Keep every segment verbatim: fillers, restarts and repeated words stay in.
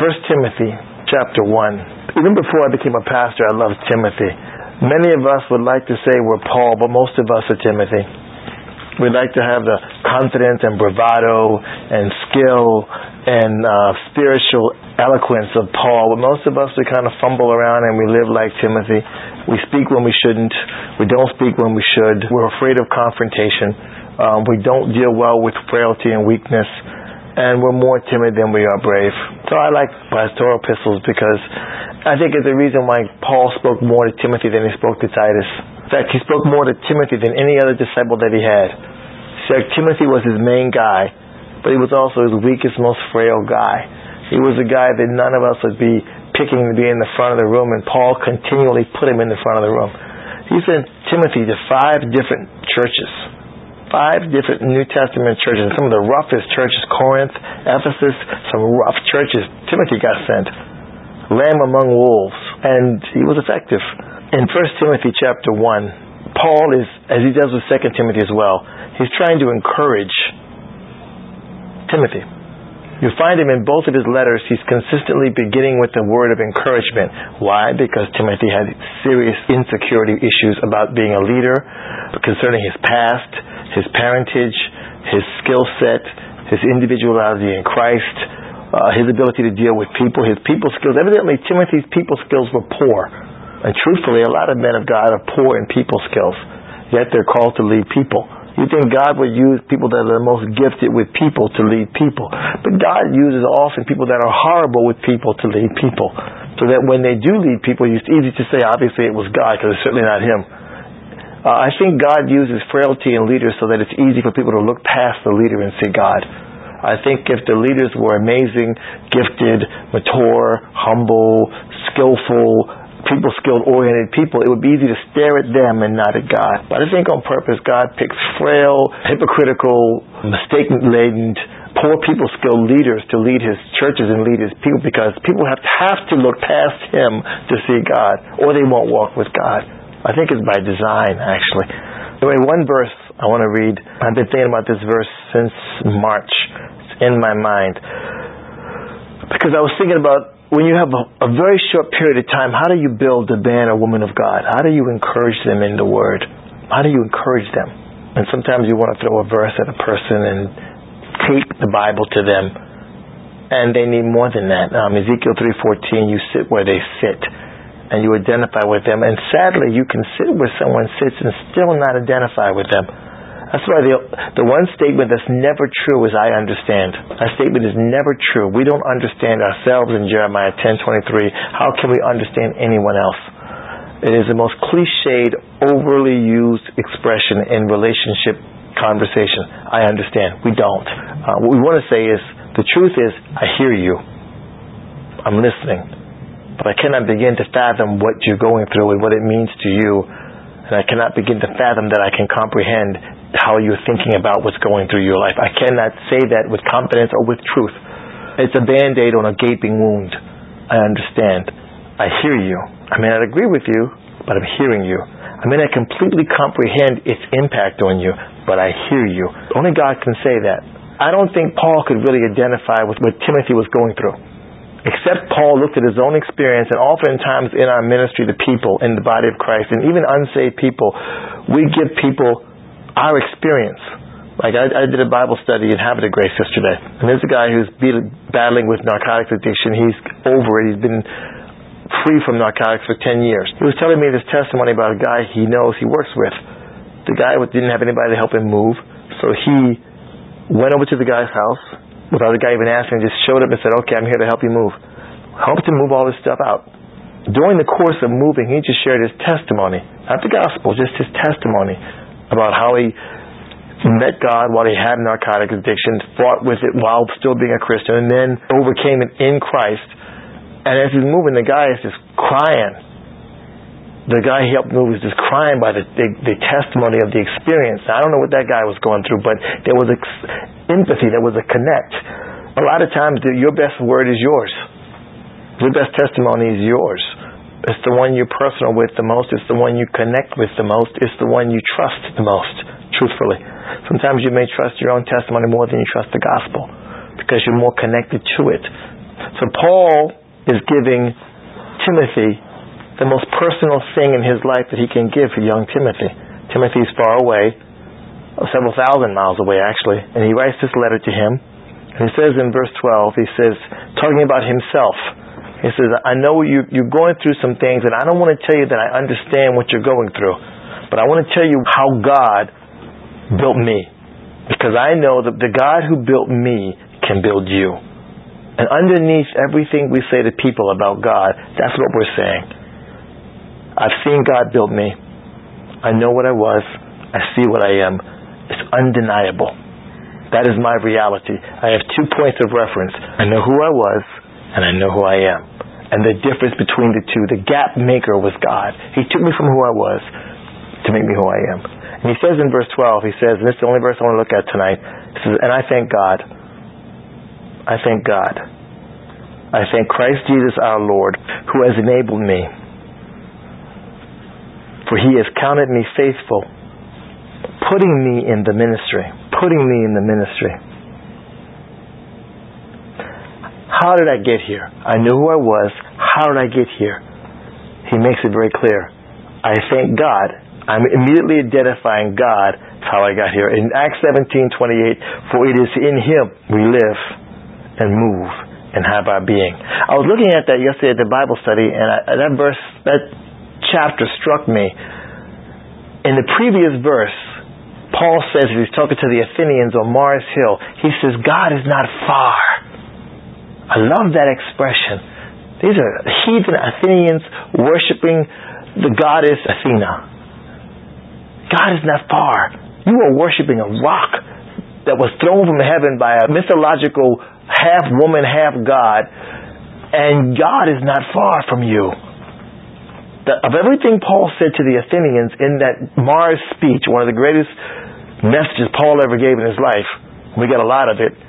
First Timothy chapter one. Even before I became a pastor, I loved Timothy. Many of us would like to say we're Paul, but most of us are Timothy. We'd like to have the confidence and bravado and skill and uh, spiritual eloquence of Paul, but most of us, we kind of fumble around and we live like Timothy. We speak when we shouldn't. We don't speak when we should. We're afraid of confrontation. Um, we don't deal well with frailty and weakness. And we're more timid than we are brave. So I like pastoral epistles because I think it's the reason why Paul spoke more to Timothy than he spoke to Titus. In fact, he spoke more to Timothy than any other disciple that he had. So Timothy was his main guy, but he was also his weakest, most frail guy. He was a guy that none of us would be picking to be in the front of the room, and Paul continually put him in the front of the room. He sent Timothy to five different churches. Five different New Testament churches, some of the roughest churches, Corinth, Ephesus, some rough churches. Timothy got sent. Lamb among wolves. And he was effective. In First Timothy chapter one, Paul is, as he does with Second Timothy as well, he's trying to encourage Timothy. You find him in both of his letters, he's consistently beginning with the word of encouragement. Why? Because Timothy had serious insecurity issues about being a leader, concerning his past, his parentage, his skill set, his individuality in Christ, uh, his ability to deal with people, his people skills. Evidently, Timothy's people skills were poor. And truthfully, a lot of men of God are poor in people skills. Yet they're called to lead people. You think God would use people that are the most gifted with people to lead people. But God uses often people that are horrible with people to lead people. So that when they do lead people, it's easy to say, obviously it was God, because it's certainly not him. Uh, I think God uses frailty in leaders so that it's easy for people to look past the leader and see God. I think if the leaders were amazing, gifted, mature, humble, skillful, people-skilled oriented people, it would be easy to stare at them and not at God. But I think on purpose, God picks frail, hypocritical, mistake-laden, poor people-skilled leaders to lead his churches and lead his people, because people have to, have to look past him to see God, or they won't walk with God. I think it's by design, actually. Anyway, one verse I want to read. I've been thinking about this verse since March. It's in my mind. Because I was thinking about when you have a, a very short period of time, how do you build a man or woman of God? How do you encourage them in the Word? How do you encourage them? And sometimes you want to throw a verse at a person and tape the Bible to them. And they need more than that. Um, Ezekiel three fourteen, you sit where they sit. And you identify with them. And sadly, you can sit where someone sits and still not identify with them. That's why the the one statement that's never true is I understand. That statement is never true. We don't understand ourselves in Jeremiah ten twenty-three. How can we understand anyone else? It is the most cliched, overly used expression in relationship conversation. I understand. We don't. Uh, what we want to say is, the truth is, I hear you. I'm listening. But I cannot begin to fathom what you're going through and what it means to you. And I cannot begin to fathom that I can comprehend how you're thinking about what's going through your life. I cannot say that with confidence or with truth. It's a Band-Aid on a gaping wound. I understand. I hear you. I may not agree with you, but I'm hearing you. I may not completely comprehend its impact on you, but I hear you. Only God can say that. I don't think Paul could really identify with what Timothy was going through. Except Paul looked at his own experience, and oftentimes in our ministry to people in the body of Christ, and even unsaved people, we give people our experience. Like I, I did a Bible study in Habit of Grace yesterday, and there's a guy who's be- battling with narcotics addiction. He's over it. He's been free from narcotics for ten years. He was telling me this testimony about a guy he knows, he works with. The guy didn't have anybody to help him move, so he went over to the guy's house without the guy even asking, just showed up and said, okay, I'm here to help you move. Helped him move all this stuff out. During the course of moving, he just shared his testimony, not the gospel, just his testimony about how he met God while he had narcotic addiction, fought with it while still being a Christian, and then overcame it in Christ. And as he's moving, the guy is just crying. The guy he helped move was just crying by the, the, the testimony of the experience. Now, I don't know what that guy was going through, but there was ex- empathy, there was a connect. A lot of times, the, your best word is yours. Your best testimony is yours. It's the one you're personal with the most. It's the one you connect with the most. It's the one you trust the most, truthfully. Sometimes you may trust your own testimony more than you trust the gospel, because you're more connected to it. So Paul is giving Timothy the most personal thing in his life that he can give to young Timothy. Timothy's far away, several thousand miles away actually, and he writes this letter to him. And he says in verse twelve, he says, talking about himself, he says, I know you, you're going through some things, and I don't want to tell you that I understand what you're going through, but I want to tell you how God built me. Because I know that the God who built me can build you. And underneath everything we say to people about God, that's what we're saying. I've seen God build me. I know what I was. I see what I am. It's undeniable. That is my reality. I have two points of reference. I know who I was, and I know who I am. And the difference between the two, the gap maker was God. He took me from who I was to make me who I am. And he says in verse twelve, he says, and this is the only verse I want to look at tonight, he says, and I thank God. I thank God. I thank Christ Jesus our Lord, who has enabled me. For he has counted me faithful, putting me in the ministry. Putting me in the ministry. How did I get here? I knew who I was. How did I get here? He makes it very clear. I thank God. I'm immediately identifying God how I got here. In Acts seventeen twenty-eight, for it is in him we live and move and have our being. I was looking at that yesterday at the Bible study, and I, that verse, that chapter struck me. In the previous verse, Paul says, he's talking to the Athenians on Mars Hill, he says, God is not far. I love that expression. These are heathen Athenians worshiping the goddess Athena. God is not far. You are worshiping a rock that was thrown from heaven by a mythological half woman, half God, and God is not far from you. The, of everything Paul said to the Athenians in that Mars speech, one of the greatest messages Paul ever gave in his life, we got a lot of it,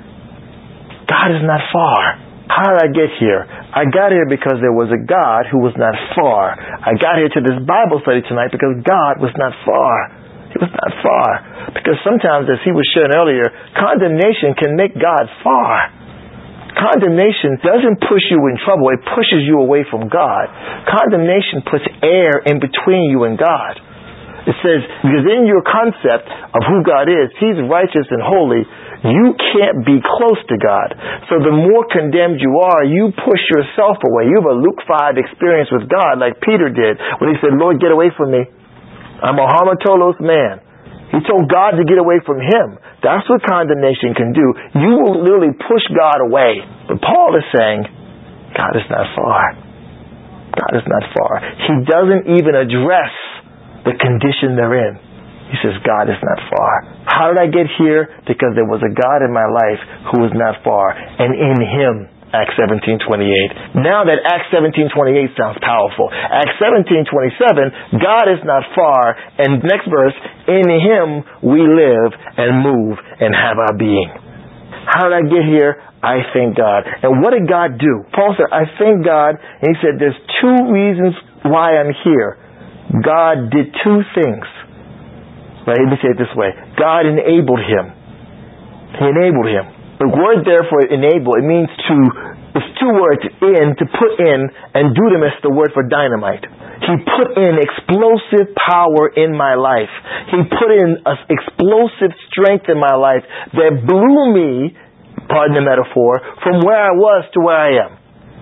God is not far. How did I get here? I got here because there was a God who was not far. I got here to this Bible study tonight because God was not far. He was not far. Because sometimes, as he was sharing earlier, condemnation can make God far. Condemnation doesn't push you in trouble. It pushes you away from God. Condemnation puts air in between you and God. It says, because in your concept of who God is, he's righteous and holy, you can't be close to God. So the more condemned you are, you push yourself away. You have a Luke five experience with God like Peter did when he said, Lord, get away from me. I'm a hamartolos man. He told God to get away from him. That's what condemnation can do. You will literally push God away. But Paul is saying, God is not far. God is not far. He doesn't even address the condition they're in. He says, God is not far. How did I get here? Because there was a God in my life who was not far. And in him, Acts seventeen twenty-eight. Now that Acts seventeen twenty-eight sounds powerful. Acts seventeen twenty-seven, God is not far. And next verse, in him we live and move and have our being. How did I get here? I thank God. And what did God do? Paul said, I thank God. And he said, there's two reasons why I'm here. God did two things. Right? Let me say it this way. God enabled him. He enabled him. The word there for enable, it means to, it's two words, in, to put in, and dunamis, the word for dynamite. He put in explosive power in my life. He put in an explosive strength in my life that blew me, pardon the metaphor, from where I was to where I am.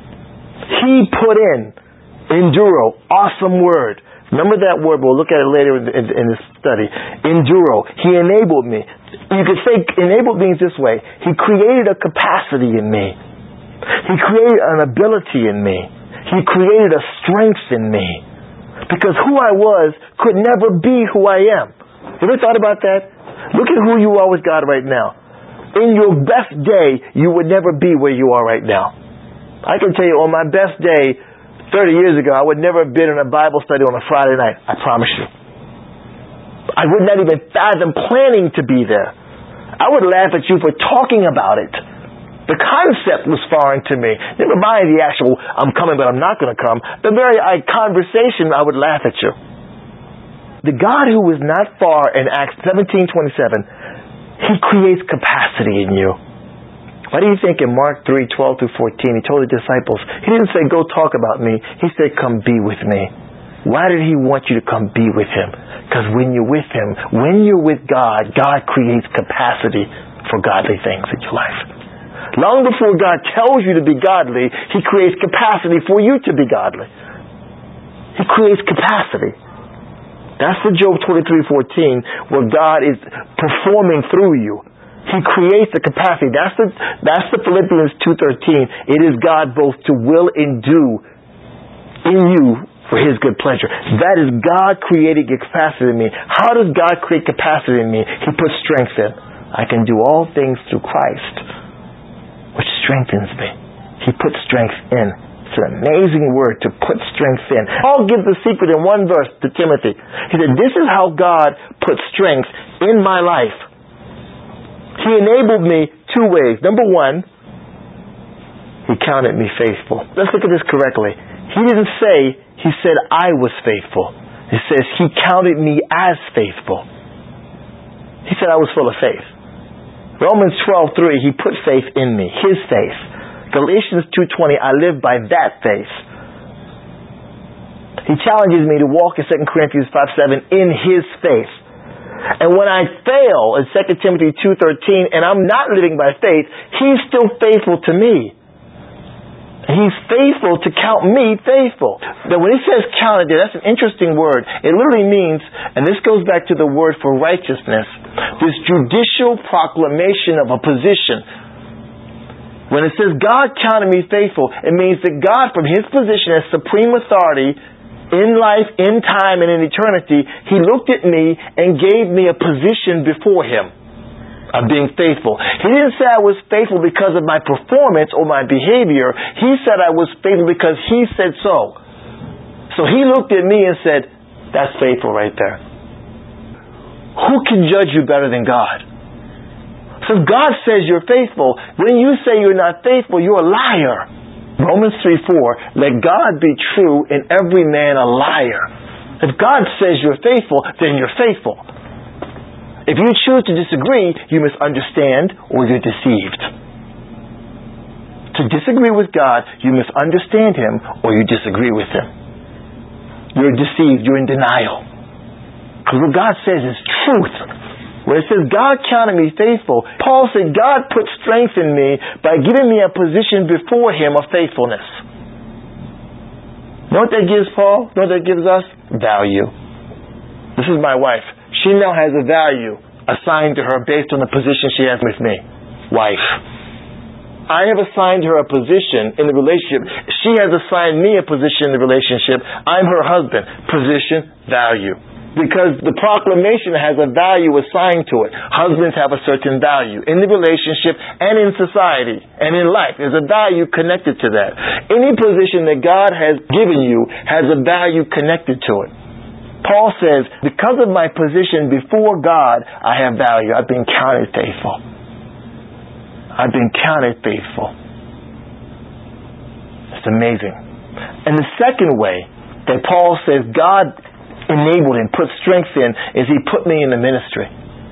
He put in, enduro, awesome word. Remember that word, we'll look at it later in, in, in this study. Enduro. He enabled me. You could say enabled means this way. He created a capacity in me. He created an ability in me. He created a strength in me. Because who I was could never be who I am. You ever thought about that? Look at who you are with God right now. In your best day, you would never be where you are right now. I can tell you on my best day, thirty years ago, I would never have been in a Bible study on a Friday night. I promise you. I would not even fathom planning to be there. I would laugh at you for talking about it. The concept was foreign to me. Never mind the actual, I'm coming but I'm not going to come. The very I, conversation, I would laugh at you. The God who is not far in Acts seventeen twenty-seven, he creates capacity in you Why do you think in Mark three, twelve through fourteen, he told the disciples, he didn't say, go talk about me. He said, come be with me. Why did he want you to come be with him? Because when you're with him, when you're with God, God creates capacity for godly things in your life. Long before God tells you to be godly, he creates capacity for you to be godly. He creates capacity. That's the Job twenty-three fourteen, where God is performing through you. He creates the capacity. That's the, that's the Philippians two thirteen. It is God both to will and do in you for his good pleasure. That is God creating capacity in me. How does God create capacity in me? He puts strength in. I can do all things through Christ, which strengthens me. He puts strength in. It's an amazing word, to put strength in. Paul gives the secret in one verse to Timothy. He said, this is how God puts strength in my life. He enabled me two ways. Number one, he counted me faithful. Let's look at this correctly. He didn't say, he said I was faithful. It says he counted me as faithful. He said I was full of faith. Romans twelve three, he put faith in me, his faith. Galatians two twenty, I live by that faith. He challenges me to walk in Second Corinthians five seven in his faith. And when I fail in Second Timothy two thirteen and I'm not living by faith, he's still faithful to me. He's faithful to count me faithful. Now when he says counted there, that's an interesting word. It literally means, and this goes back to the word for righteousness, this judicial proclamation of a position. When it says God counted me faithful, it means that God, from his position as supreme authority in life, in time, and in eternity, he looked at me and gave me a position before him of being faithful. He didn't say I was faithful because of my performance or my behavior. He said I was faithful because he said so. So he looked at me and said, that's faithful right there. Who can judge you better than God? So if God says you're faithful, when you say you're not faithful, you're a liar. Romans three four, let God be true and every man a liar. If God says you're faithful, then you're faithful. If you choose to disagree, you must understand or you're deceived. To disagree with God, you must understand him or you disagree with him. You're deceived, you're in denial. Because what God says is truth. When it says God counted me faithful, Paul said God put strength in me by giving me a position before him of faithfulness. Know what that gives Paul? Know what that gives us? Value. This is my wife. She now has a value assigned to her based on the position she has with me. Wife. I have assigned her a position in the relationship. She has assigned me a position in the relationship. I'm her husband. Position, value. Because the proclamation has a value assigned to it. Husbands have a certain value in the relationship and in society and in life. There's a value connected to that. Any position that God has given you has a value connected to it. Paul says, because of my position before God, I have value. I've been counted faithful. I've been counted faithful. It's amazing. And the second way that Paul says God enabled and put strength in is he put me in the ministry.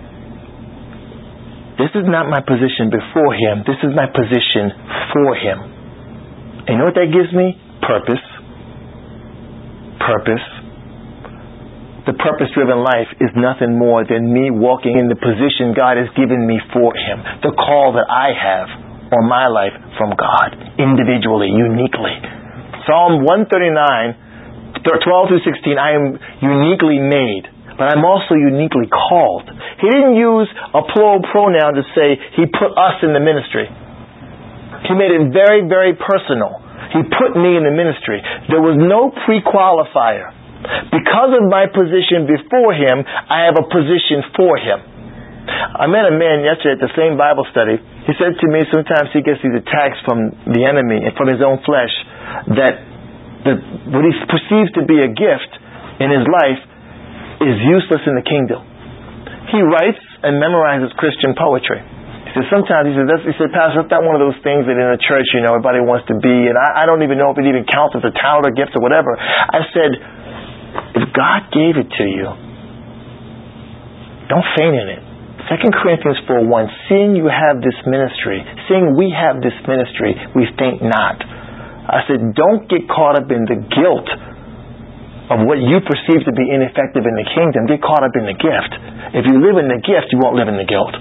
This is not my position before him. This is my position for him. And you know what that gives me? Purpose. Purpose. The purpose-driven life is nothing more than me walking in the position God has given me for him. The call that I have on my life from God, individually, uniquely. Psalm one thirty-nine, twelve through sixteen, I am uniquely made, but I'm also uniquely called. He didn't use a plural pronoun to say he put us in the ministry. He made it very, very personal. He put me in the ministry. There was no pre-qualifier. Because of my position before him, I have a position for him. I met a man yesterday at the same Bible study. He said to me sometimes he gets these attacks from the enemy and from his own flesh that the, what he perceives to be a gift in his life is useless in the kingdom. He writes and memorizes Christian poetry. He says sometimes, he says, that's, he said, Pastor, that's not one of those things that in a church, you know, everybody wants to be, and I, I don't even know if it even counts as a talent or gift or whatever. I said, if God gave it to you, don't faint in it. Second Corinthians four one, seeing you have this ministry, seeing we have this ministry, we faint not. I said, don't get caught up in the guilt of what you perceive to be ineffective in the kingdom. Get caught up in the gift. If you live in the gift, you won't live in the guilt.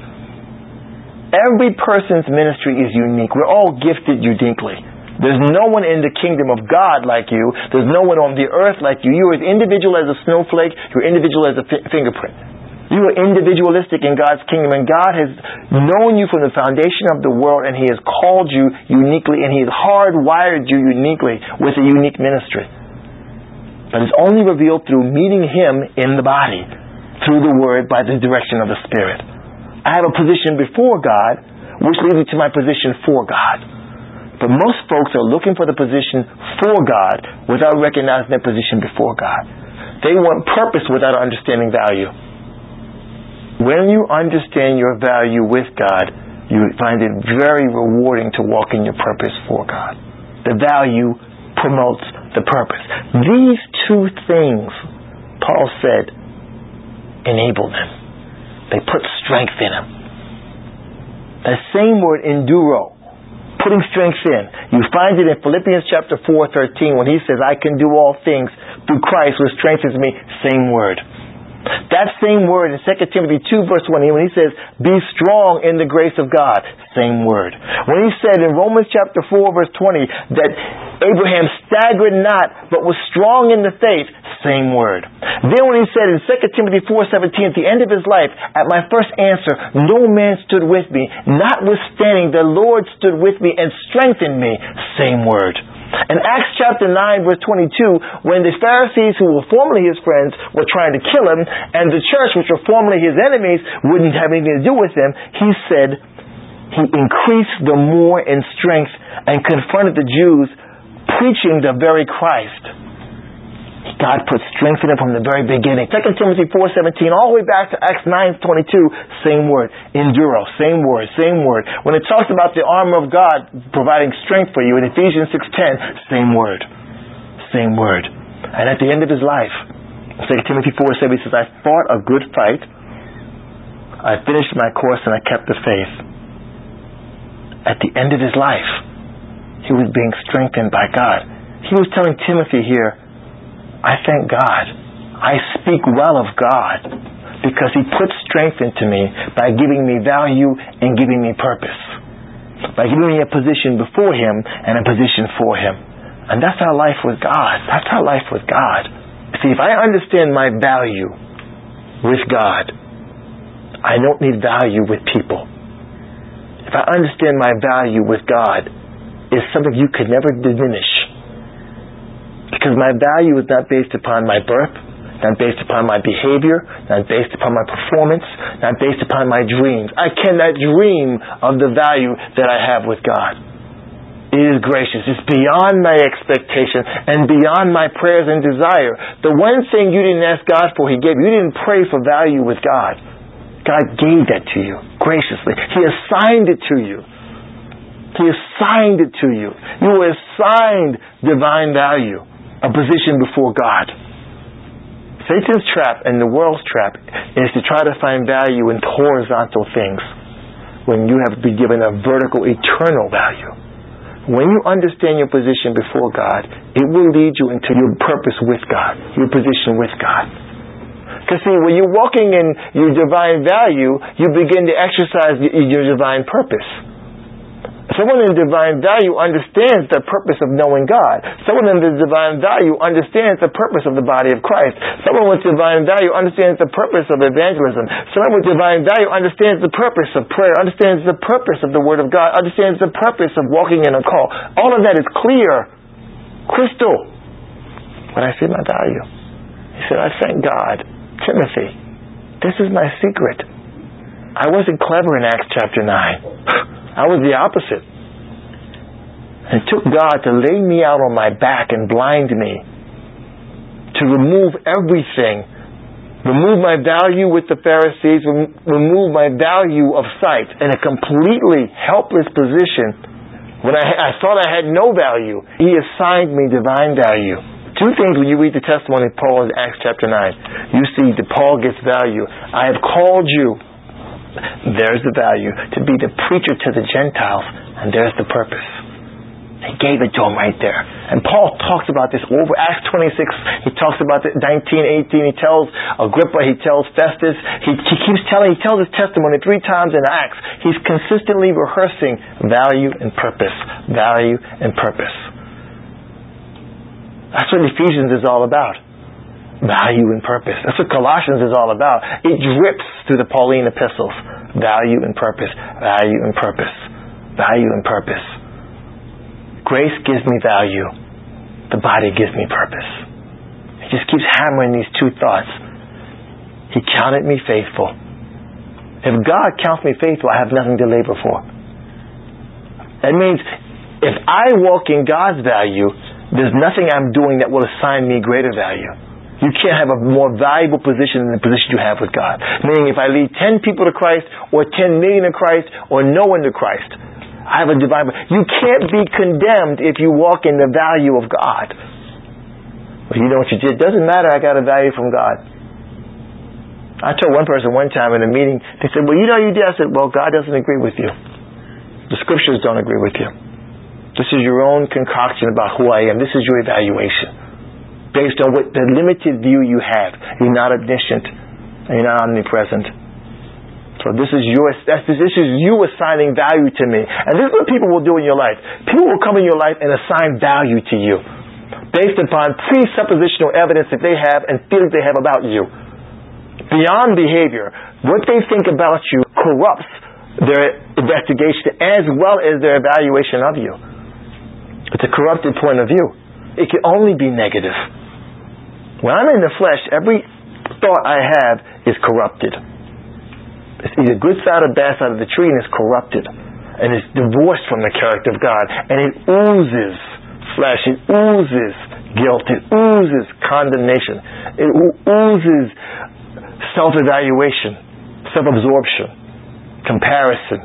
Every person's ministry is unique. We're all gifted uniquely. There's no one in the kingdom of God like you. There's no one on the earth like you. You're as individual as a snowflake. You're individual as a fi- fingerprint. You are individualistic in God's kingdom, and God has known you from the foundation of the world, and He has called you uniquely, and He has hardwired you uniquely with a unique ministry. But it's only revealed through meeting Him in the body, through the Word, by the direction of the Spirit. I have a position before God, which leads me to my position for God. But most folks are looking for the position for God without recognizing their position before God. They want purpose without understanding value. When you understand your value with God, you find it very rewarding to walk in your purpose for God. The value promotes the purpose. These two things, Paul said, enable them. They put strength in them. That same word, enduro, putting strength in. You find it in Philippians chapter four thirteen when he says, I can do all things through Christ who strengthens me. Same word. That same word in Second Timothy two verse one, when he says, be strong in the grace of God. Same word. When he said in Romans chapter four verse twenty that Abraham staggered not, but was strong in the faith. Same word. Then when he said in Second Timothy four seventeen, at the end of his life, at my first answer, no man stood with me. Notwithstanding, the Lord stood with me and strengthened me. Same word. In Acts chapter nine verse twenty-two, when the Pharisees who were formerly his friends were trying to kill him, and the church, which were formerly his enemies, wouldn't have anything to do with him, he said he increased the more in strength and confronted the Jews, preaching the very Christ. God put strength in him from the very beginning. Second Timothy four seventeen, all the way back to Acts nine twenty-two, same word. Enduro, same word, same word. When it talks about the armor of God providing strength for you in Ephesians six ten, same word. Same word. And at the end of his life, Second Timothy four seven, he says, I fought a good fight. I finished my course and I kept the faith. At the end of his life, he was being strengthened by God. He was telling Timothy here, I thank God. I speak well of God because He put strength into me by giving me value and giving me purpose. By giving me a position before Him and a position for Him. And that's our life with God. That's our life with God. See, if I understand my value with God, I don't need value with people. If I understand my value with God, it's something you could never diminish. Because my value is not based upon my birth, not based upon my behavior, not based upon my performance, not based upon my dreams. I cannot dream of the value that I have with God. It is gracious. It's beyond my expectation and beyond my prayers and desire. The one thing you didn't ask God for, He gave you. You didn't pray for value with God. God gave that to you graciously. He assigned it to you. He assigned it to you. You were assigned divine value. A position before God. Satan's trap and the world's trap is to try to find value in horizontal things when you have been given a vertical, eternal value. When you understand your position before God, it will lead you into your purpose with God, your position with God. Because see, when you're walking in your divine value, you begin to exercise your divine purpose. Someone in divine value understands the purpose of knowing God. Someone in the divine value understands the purpose of the body of Christ. Someone with divine value understands the purpose of evangelism. Someone with divine value understands the purpose of prayer, understands the purpose of the Word of God, understands the purpose of walking in a call. All of that is clear, crystal, when I see my value. He said, I thank God. Timothy, this is my secret. I wasn't clever in Acts chapter nine. I was the opposite. It took God to lay me out on my back and blind me, to remove everything, remove my value with the Pharisees, remove my value of sight in a completely helpless position when I, I thought I had no value. He assigned me divine value. Two things when you read the testimony of Paul in Acts chapter nine. You see that Paul gets value. I have called you There's the value. To be the preacher to the Gentiles, and there's the purpose. He gave it to him right there. And Paul talks about this over Acts twenty-six. He talks about it nineteen, eighteen. He tells Agrippa, he tells Festus. He, he keeps telling, he tells his testimony three times in Acts. He's consistently rehearsing value and purpose. Value and purpose. That's what Ephesians is all about. Value and purpose. That's what Colossians is all about. It drips through the Pauline epistles. Value and purpose. Value and purpose. Value and purpose. Grace gives me value. The body gives me purpose. He just keeps hammering these two thoughts. He counted me faithful. If God counts me faithful, I have nothing to labor for. That means if I walk in God's value, there's nothing I'm doing that will assign me greater value. You can't have a more valuable position than the position you have with God. Meaning if I lead ten people to Christ, or ten million to Christ, or no one to Christ, I have a divine... You can't be condemned if you walk in the value of God. Well, you know what you did? It doesn't matter, I got a value from God. I told one person one time in a meeting, they said, well, you know you did. I said, well, God doesn't agree with you. The scriptures don't agree with you. This is your own concoction about who I am. This is your evaluation. Based on what the limited view you have. You're not omniscient. And you're not omnipresent. So this is your, this is you assigning value to me. And this is what people will do in your life. People will come in your life and assign value to you. Based upon presuppositional evidence that they have and feelings they have about you. Beyond behavior, what they think about you corrupts their investigation as well as their evaluation of you. It's a corrupted point of view. It can only be negative. When I'm in the flesh, every thought I have is corrupted. It's either good side or bad side of the tree, and it's corrupted. And it's divorced from the character of God. And it oozes flesh. It oozes guilt. It oozes condemnation. It oozes self-evaluation, self-absorption, comparison.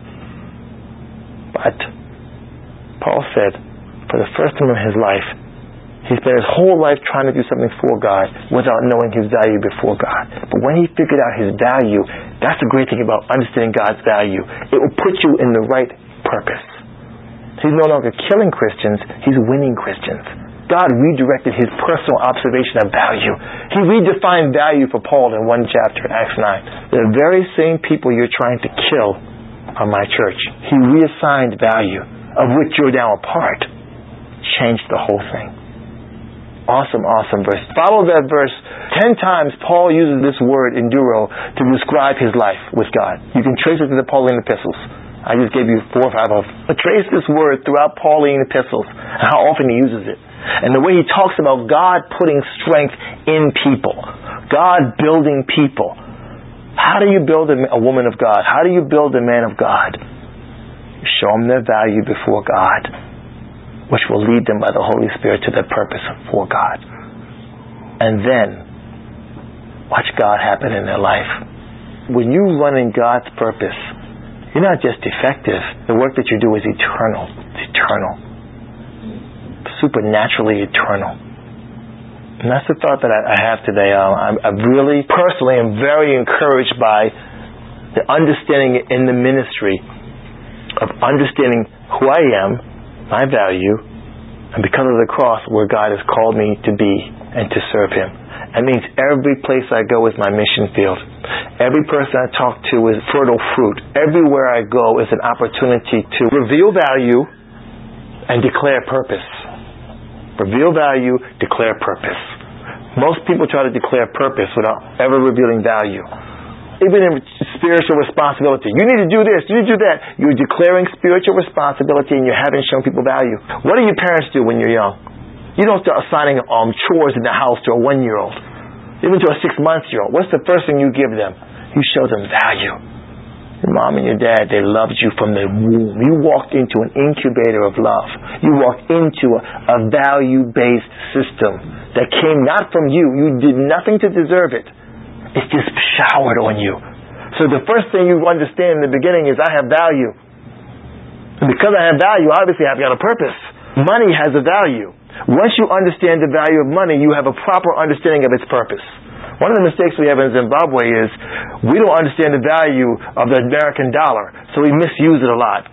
But Paul said, for the first time in his life, he spent his whole life trying to do something for God without knowing his value before God. But when he figured out his value, that's the great thing about understanding God's value. It will put you in the right purpose. He's no longer killing Christians, he's winning Christians. God redirected his personal observation of value. He redefined value for Paul in one chapter in Acts nine. The very same people you're trying to kill are my church. He reassigned value, of which you're now a part. Changed the whole thing. Awesome, awesome verse. Follow that verse. Ten times Paul uses this word, enduro, to describe his life with God. You can trace it to the Pauline epistles. I just gave you four or five of them. But trace this word throughout Pauline epistles and how often he uses it. And the way he talks about God putting strength in people. God building people. How do you build a, a woman of God? How do you build a man of God? You show them their value before God, which will lead them by the Holy Spirit to their purpose for God. And then, watch God happen in their life. When you run in God's purpose, you're not just effective. The work that you do is eternal. It's eternal. Supernaturally eternal. And that's the thought that I, I have today. Uh, I'm, I really, personally, am very encouraged by the understanding in the ministry of understanding who I am, my value, and because of the cross where God has called me to be and to serve him. That means every place I go is my mission field. Every person I talk to is fertile fruit. Everywhere I go is an opportunity to reveal value and declare purpose. Reveal value, declare purpose. Most people try to declare purpose without ever revealing value. Even in spiritual responsibility. You need to do this, you need to do that. You're declaring spiritual responsibility and you haven't shown people value. What do your parents do when you're young? You don't start assigning um, chores in the house to a one-year-old. Even to a six-month-year-old. What's the first thing you give them? You show them value. Your mom and your dad, they loved you from the womb. You walked into an incubator of love. You walked into a, a value-based system that came not from you. You did nothing to deserve it. It's just showered on you. So the first thing you understand in the beginning is I have value. And because I have value, obviously I've got a purpose. Money has a value. Once you understand the value of money, you have a proper understanding of its purpose. One of the mistakes we have in Zimbabwe is we don't understand the value of the American dollar, so we misuse it a lot.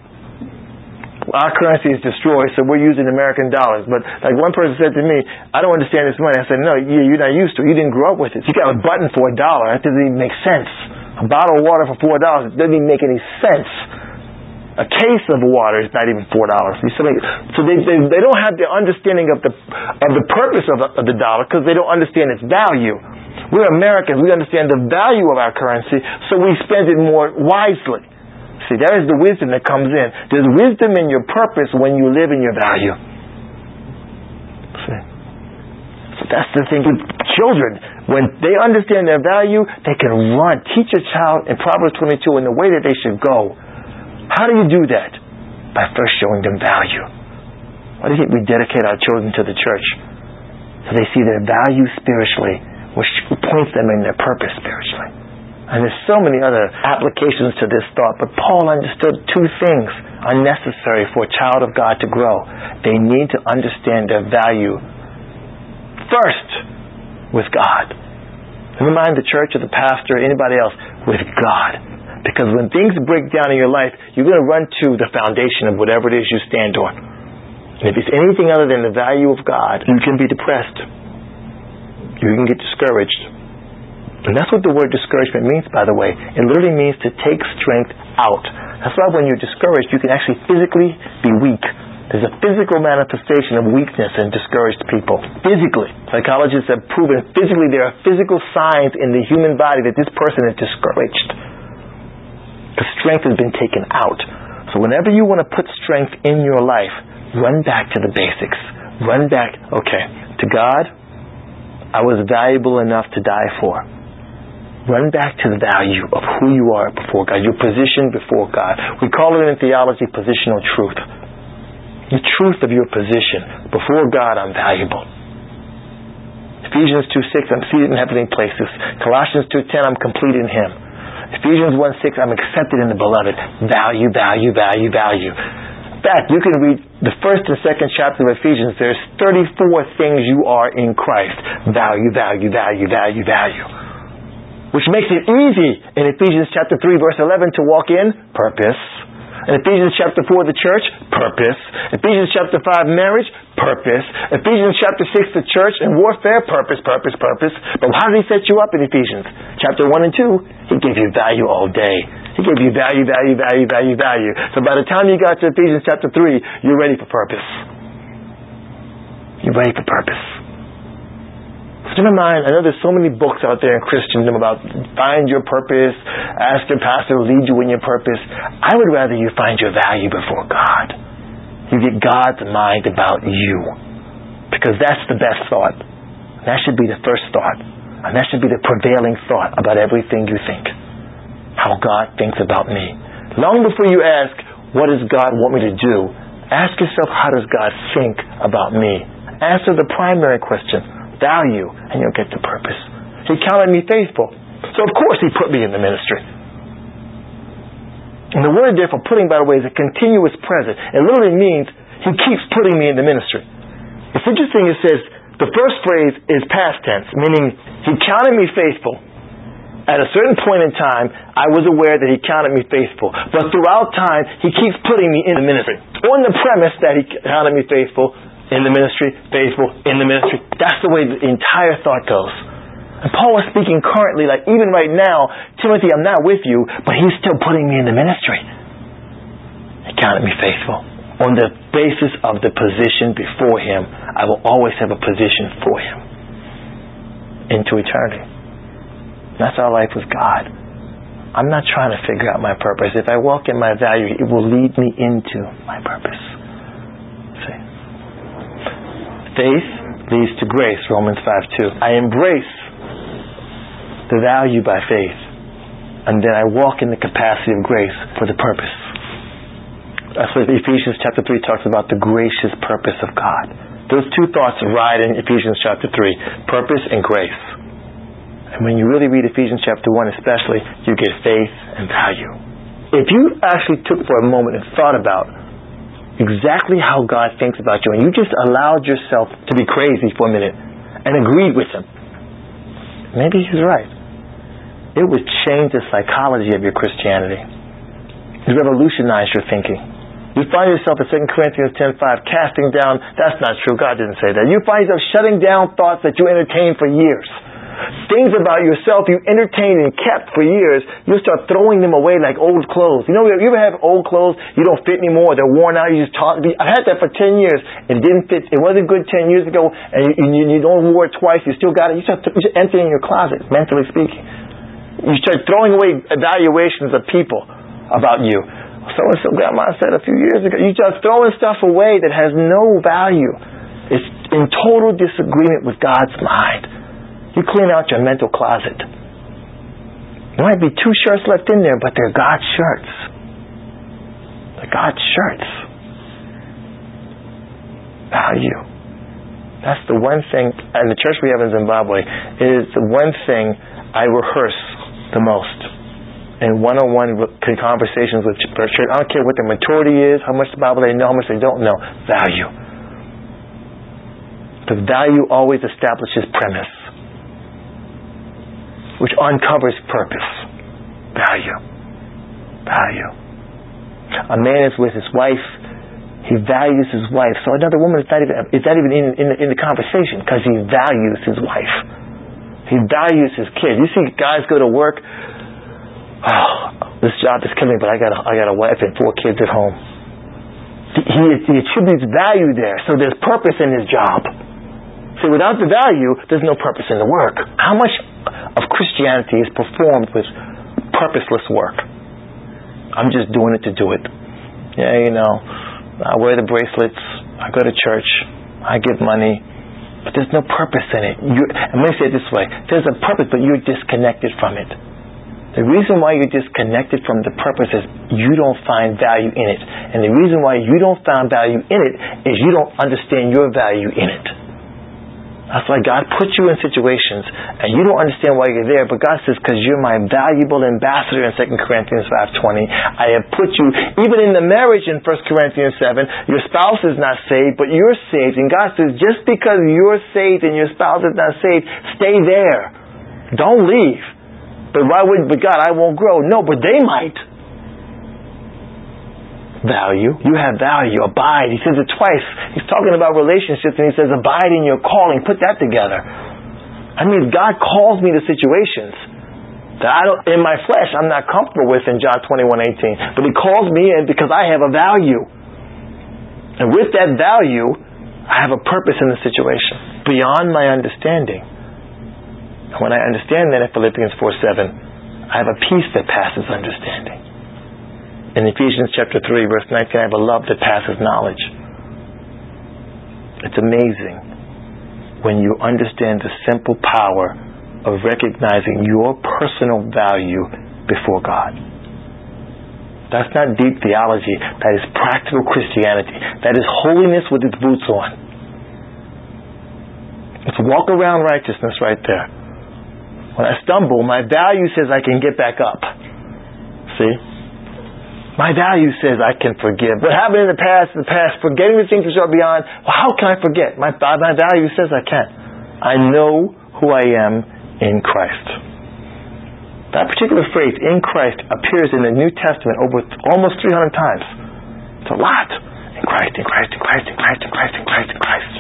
Our currency is destroyed, so we're using American dollars. But like one person said to me, I don't understand this money. I said, no, you're not used to it. You didn't grow up with it. You got a button for a dollar. That doesn't even make sense. A bottle of water for four dollars doesn't even make any sense. A case of water is not even four dollars. So they, they they don't have the understanding of the of the purpose of the, of the dollar because they don't understand its value. We're Americans. We understand the value of our currency, so we spend it more wisely. See, that is the wisdom that comes in. There's wisdom in your purpose when you live in your value. See? So that's the thing with children. When they understand their value, they can run. Teach a child in Proverbs twenty-two in the way that they should go. How do you do that? By first showing them value. Why do you think we dedicate our children to the church? So they see their value spiritually, which points them in their purpose spiritually. And there's so many other applications to this thought, but Paul understood two things are necessary for a child of God to grow. They need to understand their value first with God. Never mind the church or the pastor or anybody else, with God. Because when things break down in your life, you're going to run to the foundation of whatever it is you stand on. And if it's anything other than the value of God, you can be depressed. You can get discouraged. And that's what the word discouragement means, by the way. It literally means to take strength out. That's why when you're discouraged, you can actually physically be weak. There's a physical manifestation of weakness in discouraged people. Physically. Psychologists have proven physically there are physical signs in the human body that this person is discouraged. The strength has been taken out. So whenever you want to put strength in your life, run back to the basics. Run back, okay, to God, I was valuable enough to die for. Run back to the value of who you are before God, your position before God. We call it in theology positional truth. The truth of your position. Before God, I'm valuable. Ephesians two six, I'm seated in heavenly places. Colossians two ten, I'm complete in Him. Ephesians one six, I'm accepted in the beloved. Value, value, value, value. In fact, you can read the first and second chapter of Ephesians. There's thirty-four things you are in Christ. Value, value, value, value, value. Which makes it easy in Ephesians chapter three, verse eleven to walk in purpose. In Ephesians chapter four, the church, purpose. Ephesians chapter five, marriage, purpose. Ephesians chapter six, the church and warfare, purpose, purpose, purpose. But how did He set you up in Ephesians? Chapter one and two, He gave you value all day. He gave you value, value, value, value, value. So by the time you got to Ephesians chapter three, you're ready for purpose. You're ready for purpose. Never mind, I know there's so many books out there in Christendom about find your purpose, ask your pastor to lead you in your purpose. I would rather you find your value before God. You get God's mind about you. Because that's the best thought. That should be the first thought. And that should be the prevailing thought about everything you think. How God thinks about me. Long before you ask, what does God want me to do? Ask yourself, how does God think about me? Answer the primary question. Value, and you'll get the purpose. He counted me faithful. So of course He put me in the ministry. And the word there for putting, by the way, is a continuous present. It literally means He keeps putting me in the ministry. It's interesting, it says, the first phrase is past tense, meaning He counted me faithful. At a certain point in time, I was aware that He counted me faithful. But throughout time, He keeps putting me in the ministry. On the premise that He counted me faithful, in the ministry, faithful, in the ministry. That's the way the entire thought goes. And Paul was speaking currently, like even right now, Timothy, I'm not with you, but he's still putting me in the ministry. He counted me faithful. On the basis of the position before Him, I will always have a position for Him. Into eternity. That's our life with God. I'm not trying to figure out my purpose. If I walk in my value, it will lead me into my purpose. Faith leads to grace, Romans five two. I embrace the value by faith, and then I walk in the capacity of grace for the purpose. That's what Ephesians chapter three talks about, the gracious purpose of God. Those two thoughts ride in Ephesians chapter three, purpose and grace. And when you really read Ephesians chapter one especially, you get faith and value. If you actually took for a moment and thought about exactly how God thinks about you, and you just allowed yourself to be crazy for a minute and agreed with Him, maybe he's right. It would change the psychology of your Christianity. It revolutionized your thinking. You find yourself in Second Corinthians ten five casting down, that's not true, God didn't say that. You find yourself shutting down thoughts that you entertained for years. Things about yourself you entertained and kept for years, you start throwing them away like old clothes. You know, you ever have old clothes, you don't fit anymore, they're worn out, you just talk. I had that for ten years. It didn't fit, it wasn't good ten years ago, and you, you, you don't wear it twice, you still got it. You start emptying your closet, mentally speaking. You start throwing away evaluations of people about you. So-and-so grandma said a few years ago, you start throwing stuff away that has no value. It's in total disagreement with God's mind. You clean out your mental closet. There might be two shirts left in there, but they're God's shirts. They're God's shirts. Value. That's the one thing, and the church we have in Zimbabwe, it is the one thing I rehearse the most in one-on-one conversations with church. I don't care what their maturity is, how much the Bible they know, how much they don't know. Value. The value always establishes premise, which uncovers purpose. Value. Value. A man is with his wife. He values his wife. So another woman is not even, is not even in, in, in the conversation because he values his wife. He values his kids. You see guys go to work, oh, this job is killing me, but I got a, I got a wife and four kids at home. He, he attributes value there. So there's purpose in his job. See, without the value, there's no purpose in the work. How much of Christianity is performed with purposeless work? I'm just doing it to do it. Yeah, you know, I wear the bracelets, I go to church, I give money, but there's no purpose in it. You're, I'm going to say it this way. There's a purpose, but you're disconnected from it. The reason why you're disconnected from the purpose is you don't find value in it. And the reason why you don't find value in it is you don't understand your value in it. That's why God puts you in situations and you don't understand why you're there, but God says, because you're my valuable ambassador in Second Corinthians five twenty. I have put you, even in the marriage in First Corinthians seven, your spouse is not saved, but you're saved. And God says, just because you're saved and your spouse is not saved, stay there. Don't leave. But why would, but God, I won't grow. No, but they might. Value. You have value. Abide. He says it twice. He's talking about relationships and he says abide in your calling. Put that together. I mean, God calls me to situations that I don't, in my flesh, I'm not comfortable with in John twenty-one eighteen. But he calls me in because I have a value. And with that value, I have a purpose in the situation beyond my understanding. And when I understand that in Philippians four seven, I have a peace that passes understanding. In Ephesians chapter three, verse nineteen, I have a love that passes knowledge. It's amazing when you understand the simple power of recognizing your personal value before God. That's not deep theology. That is practical Christianity. That is holiness with its boots on. It's walk around righteousness right there. When I stumble, my value says I can get back up. See? My value says I can forgive. What happened in the past, in the past, forgetting the things which are beyond, well, how can I forget? My, my value says I can. I know who I am in Christ. That particular phrase, in Christ, appears in the New Testament over almost three hundred times. It's a lot. In Christ, in Christ, in Christ, in Christ, in Christ, in Christ, in Christ.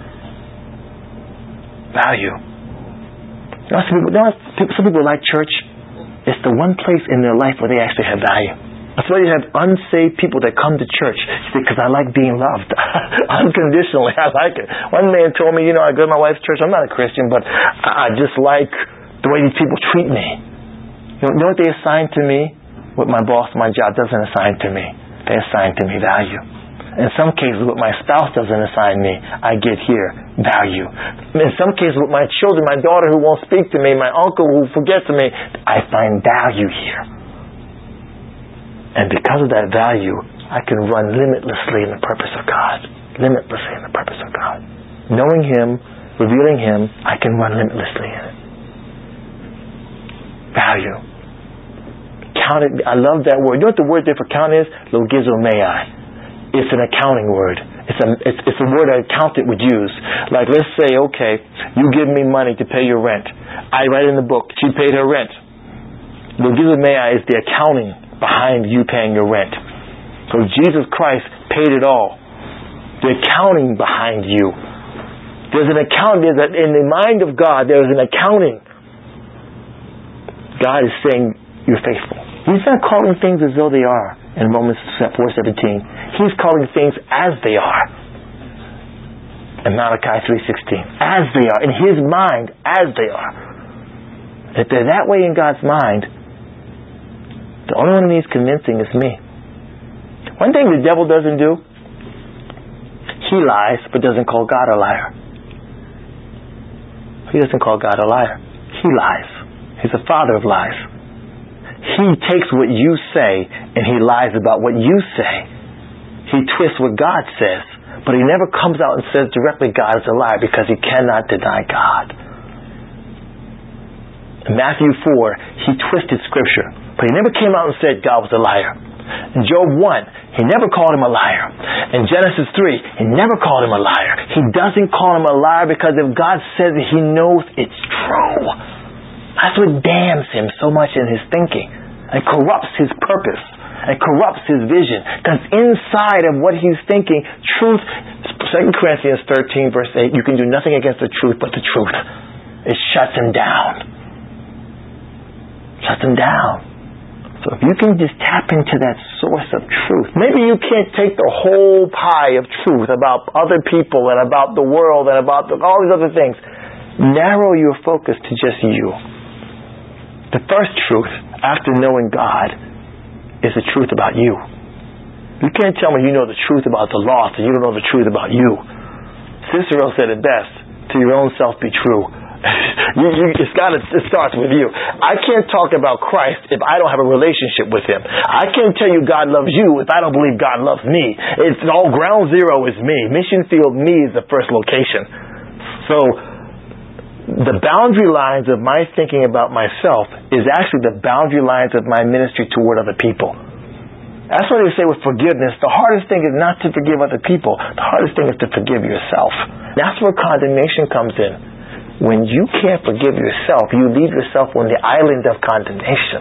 Value. You know, some people, you know, some people like church. It's the one place in their life where they actually have value. That's why you have unsaved people that come to church. Because I like being loved. Unconditionally, I like it. One man told me, you know, I go to my wife's church. I'm not a Christian, but I just like the way these people treat me. You know what they assign to me? What my boss, my job doesn't assign to me. They assign to me value. In some cases, what my spouse doesn't assign me, I get here value. In some cases, with my children, my daughter who won't speak to me, my uncle who forgets me, I find value here. And because of that value, I can run limitlessly in the purpose of God. Limitlessly in the purpose of God. Knowing Him, revealing Him, I can run limitlessly in it. Value. Count it. I love that word. You know what the word there for count is? Logizomai. It's an accounting word. It's a, it's, it's a word an accountant would use. Like, let's say, okay, you give me money to pay your rent. I write in the book, she paid her rent. Logizomai is the accounting behind you paying your rent. So Jesus Christ paid it all. The accounting behind you. There's an accounting. There's a, in the mind of God, there is an accounting. God is saying, you're faithful. He's not calling things as though they are in Romans four seventeen. He's calling things as they are. In Malachi three sixteen. As they are. In His mind, as they are. If they're that way in God's mind, the only one who needs convincing is me. One thing the devil doesn't do, he lies, but doesn't call God a liar. He doesn't call God a liar. He lies. He's the father of lies. He takes what you say and he lies about what you say. He twists what God says, but he never comes out and says directly God is a liar because he cannot deny God. In Matthew four, he twisted Scripture, but he never came out and said God was a liar. In Job one, he never called him a liar. In Genesis three, he never called him a liar. He doesn't call him a liar because if God says it, he knows it's true. That's what damns him so much in his thinking and corrupts his purpose and corrupts his vision. Because inside of what he's thinking, truth, Second Corinthians thirteen verse eight, you can do nothing against the truth but the truth. It shuts him down. Shuts him down. So if you can just tap into that source of truth, maybe you can't take the whole pie of truth about other people and about the world and about the, all these other things. Narrow your focus to just you. The first truth, after knowing God, is the truth about you. You can't tell me you know the truth about the lost and you don't know the truth about you. Cicero said it best, to your own self be true. you, you, it's got to, it starts with you. I can't talk about Christ if I don't have a relationship with Him. I can't tell you God loves you if I don't believe God loves me. It's all ground zero is me. Mission field me is the first location. So the boundary lines of my thinking about myself is actually the boundary lines of my ministry toward other people. That's why they say with forgiveness, the hardest thing is not to forgive other people. The hardest thing is to forgive yourself. That's where condemnation comes in. When you can't forgive yourself, you leave yourself on the island of condemnation.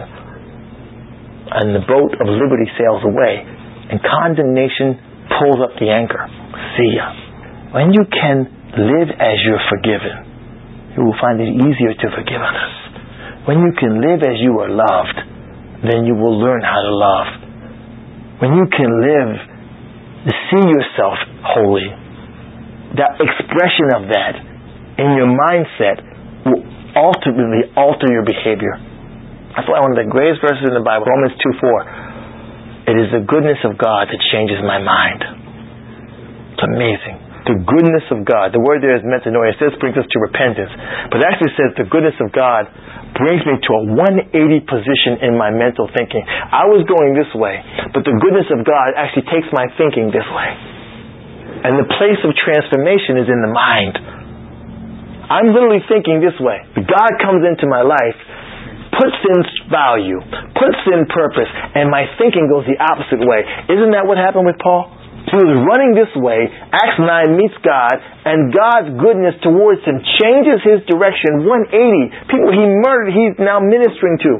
And the boat of liberty sails away. And condemnation pulls up the anchor. See ya. When you can live as you're forgiven, you will find it easier to forgive others. When you can live as you are loved, then you will learn how to love. When you can live, see yourself holy, that expression of that in your mindset will ultimately alter your behavior. That's why one of the greatest verses in the Bible, Romans two four, it is the goodness of God that changes my mind. It's amazing. The goodness of God. The word there is metanoia. It says brings us to repentance. But it actually says the goodness of God brings me to a one eighty position in my mental thinking. I was going this way, but the goodness of God actually takes my thinking this way. And the place of transformation is in the mind. I'm literally thinking this way. God comes into my life, puts in value, puts in purpose, and my thinking goes the opposite way. Isn't that what happened with Paul? He was running this way, Acts nine meets God, and God's goodness towards him changes his direction one eighty. People he murdered, he's now ministering to.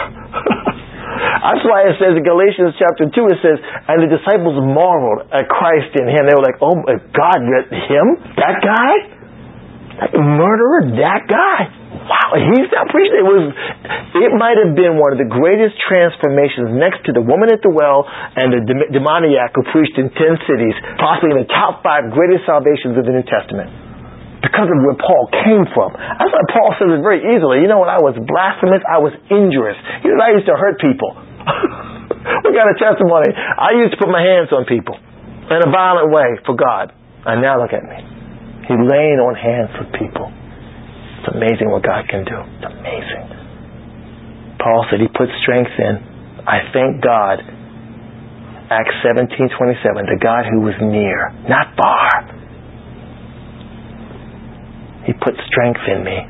That's why it says in Galatians chapter two, it says, and the disciples marveled at Christ in him. They were like, oh my God, him? That guy? That murderer? That guy? Wow, he's not preaching. It was, it might have been one of the greatest transformations next to the woman at the well and the dem- demoniac who preached in ten cities, possibly in the top five greatest salvations of the New Testament. Because of where Paul came from. That's why Paul says it very easily. You know, when I was blasphemous, I was injurious. He says, I used to hurt people. What kind of testimony? I used to put my hands on people in a violent way for God. And now look at me. He's laying on hands for people. It's amazing what God can do. It's amazing. Paul said he put strength in. I thank God. Acts seventeen twenty-seven. The God who was near, not far. He put strength in me.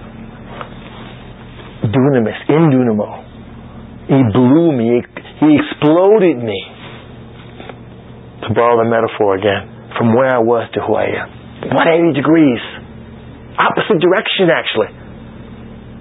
Dunamis, in dunamo. He blew me. He exploded me. To borrow the metaphor again, from where I was to who I am. one eighty degrees. Opposite direction, actually.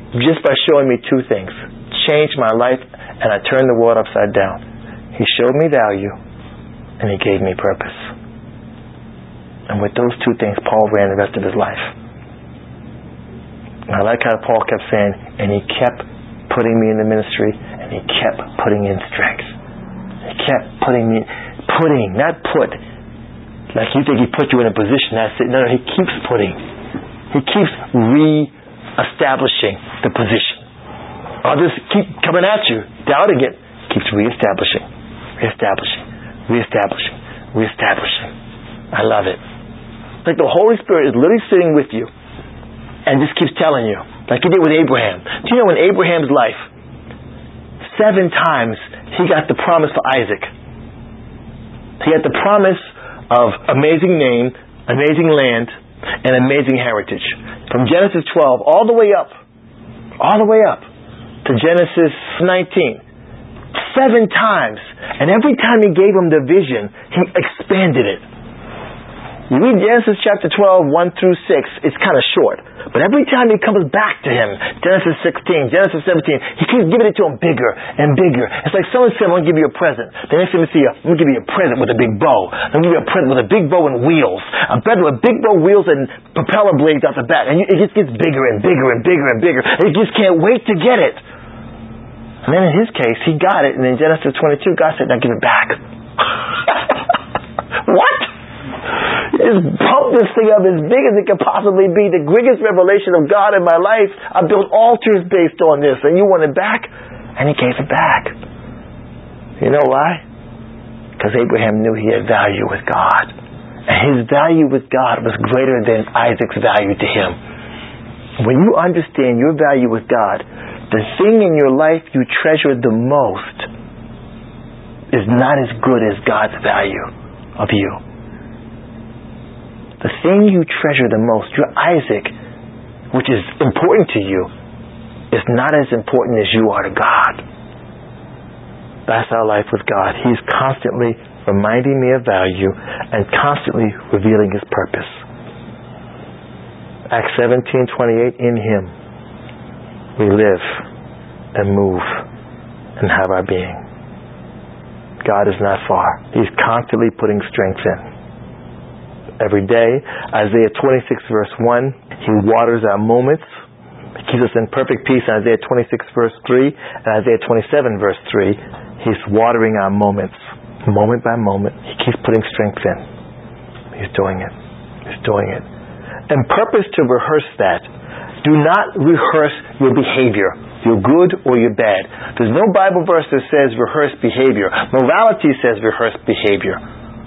just by showing me two things. Changed my life, and I turned the world upside down. He showed me value, and He gave me purpose. And with those two things, Paul ran the rest of his life. And I like how Paul kept saying, and he kept putting me in the ministry, and he kept putting in strength. He kept putting me, putting, not put. Like you think He put you in a position, that's it. No, no, He keeps putting. He keeps re-establishing the position. Others keep coming at you, doubting it. Keeps re-establishing, re-establishing, re-establishing, re-establishing. I love it. It's like the Holy Spirit is literally sitting with you and just keeps telling you, like He did with Abraham. Do you know in Abraham's life, seven times he got the promise for Isaac. He had the promise of amazing name, amazing land, and amazing heritage. From Genesis twelve all the way up, all the way up to Genesis nineteen. Seven times. And every time He gave him the vision, He expanded it. You read Genesis chapter twelve, one through six, it's kind of short. But every time He comes back to him, Genesis sixteen, Genesis seventeen, He keeps giving it to him bigger and bigger. It's like someone said, I'm going to give you a present. The next time you see you, I'm going to give you a present with a big bow. I'm going to give you a present with a big bow and wheels. A present with big bow, wheels, and propeller blades out the back. And it just gets bigger and bigger and bigger and bigger. And you just can't wait to get it. And then in his case, he got it. And in Genesis twenty-two, God said, now give it back. What? He just pumped this thing up as big as it could possibly be. The biggest revelation of God in my life. I built altars based on this. And you want it back? And He gave it back. You know why? Because Abraham knew he had value with God. And his value with God was greater than Isaac's value to him. When you understand your value with God, the thing in your life you treasure the most is not as good as God's value of you. The thing you treasure the most, your Isaac, which is important to you, is not as important as you are to God. That's our life with God. He's constantly reminding me of value and constantly revealing His purpose. Acts seventeen twenty-eight, in Him we live and move and have our being. God is not far. He's constantly putting strength in. Every day, Isaiah twenty-six verse one, He waters our moments. He keeps us in perfect peace in Isaiah twenty-six verse three and Isaiah twenty-seven verse three. He's watering our moments, moment by moment. He keeps putting strength in. He's doing it. He's doing it. And purpose to rehearse that. Do not rehearse your behavior. You're good or you're bad. There's no Bible verse that says rehearse behavior. Morality says rehearse behavior.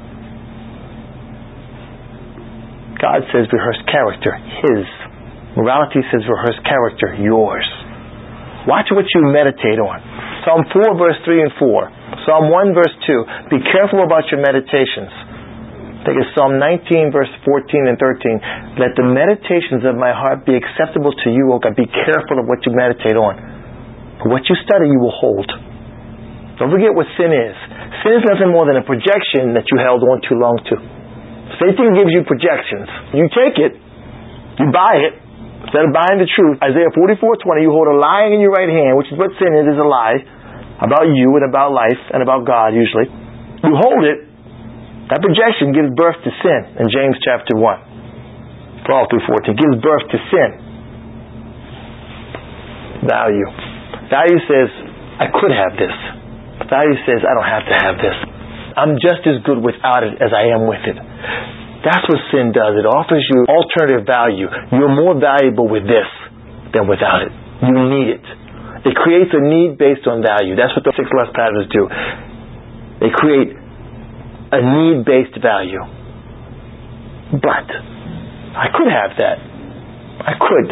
God says rehearse character. His. Morality says rehearse character. Yours. Watch what you meditate on. Psalm four verse three and four. Psalm one verse two. Be careful about your meditations. Take it Psalm nineteen verse fourteen and thirteen. Let the meditations of my heart be acceptable to you, O God. Be careful of what you meditate on. For what you study you will hold. Don't forget what sin is. Sin is nothing more than a projection that you held on too long to. Satan gives you projections. You take it. You buy it. Instead of buying the truth, Isaiah forty-four twenty, you hold a lie in your right hand, which is what sin is, is a lie about you and about life and about God usually. You hold it. That projection gives birth to sin in James chapter one. twelve through fourteen. Gives birth to sin. Value. Value says, I could have this. Value says, I don't have to have this. I'm just as good without it as I am with it. That's what sin does. It offers you alternative value. You're more valuable with this than without it. You need it. It creates a need based on value. That's what the six lust patterns do. They create a need-based value. But I could have that. I could.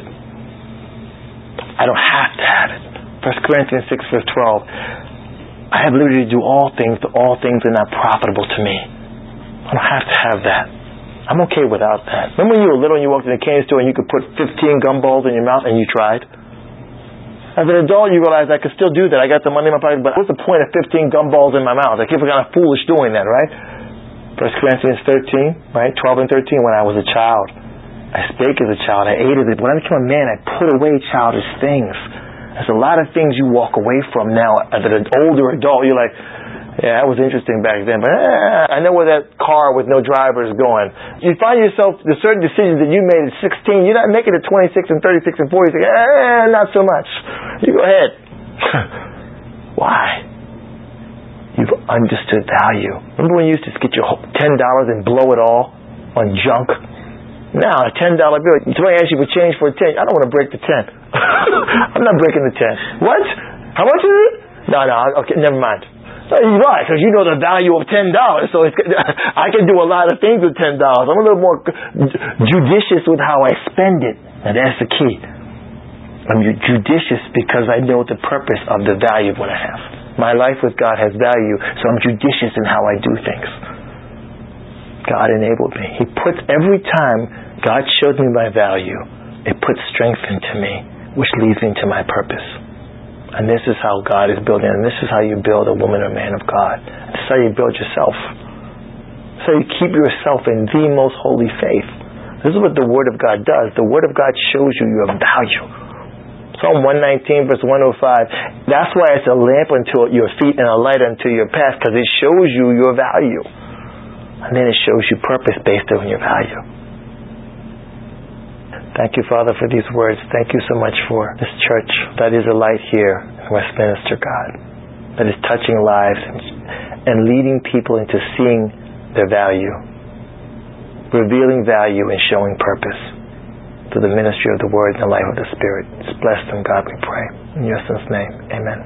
I don't have to have it. First Corinthians six verse twelve. I have liberty to do all things, but all things are not profitable to me. I don't have to have that. I'm okay without that. Remember when you were little and you walked in a candy store and you could put fifteen gumballs in your mouth and you tried? As an adult, you realize I could still do that. I got the money in my pocket, but what's the point of fifteen gumballs in my mouth? I keep kind of foolish doing that, right? First Corinthians thirteen, right? twelve and thirteen, when I was a child. I spake as a child, I ate as a When I became a man, I put away childish things. There's a lot of things you walk away from now as an older adult. You're like, yeah, that was interesting back then, but eh, I know where that car with no driver is going. You find yourself, the certain decisions that you made at sixteen, you're not making it at twenty-six and thirty-six and forty. You say, eh, not so much. You go ahead. Why? You've understood value. Remember when you used to get your ten dollars and blow it all on junk? Now, a ten dollar bill, somebody asks you for change for a ten. I don't want to break the ten. I'm not breaking the ten. What? How much is it? No, no, okay, never mind. You're right, because you know the value of ten dollars, so it's, I can do a lot of things with ten dollars. I'm a little more judicious with how I spend it. And that's the key. I'm judicious because I know the purpose of the value of what I have. My life with God has value, so I'm judicious in how I do things. God enabled me. He puts, every time God showed me my value, it puts strength into me, which leads me to my purpose. And this is how God is building, and this is how you build a woman or man of God. This is how you build yourself. So you keep yourself in the most holy faith. This is what the Word of God does. The Word of God shows you your value. Psalm one nineteen verse one oh five, that's why it's a lamp unto your feet and a light unto your path, because it shows you your value. And then it shows you purpose based on your value. Thank you, Father, for these words. Thank you so much for this church that is a light here in Westminster, God, that is touching lives and leading people into seeing their value, revealing value and showing purpose through the ministry of the Word and the life of the Spirit. It's blessed in God we pray. In your Son's name, amen.